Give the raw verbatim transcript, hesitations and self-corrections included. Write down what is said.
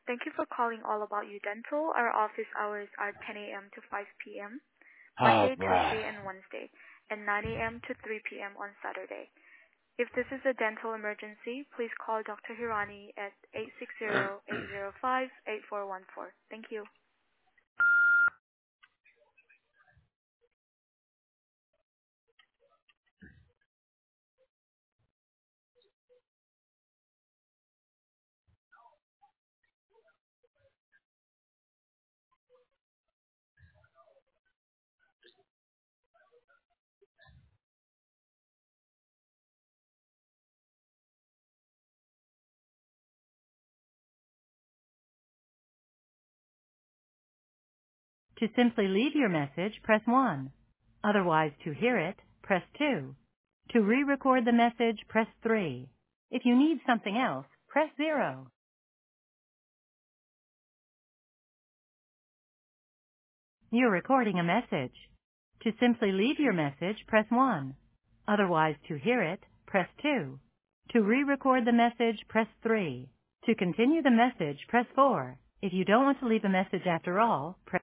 Thank you for calling All About You Dental. Our office hours are ten a.m. to five p.m. Oh, Monday, Tuesday, bruh. and Wednesday, and nine a.m. to three p.m. on Saturday. If this is a dental emergency, please call Doctor Hirani at eight six zero, eight zero five, eight four one four. Thank you. To simply leave your message, press one. Otherwise, to hear it, press two. To re-record the message, press three. If you need something else, press zero. You're recording a message. To simply leave your message, press one. Otherwise, to hear it, press two. To re-record the message, press three. To continue the message, press four. If you don't want to leave a message after all, press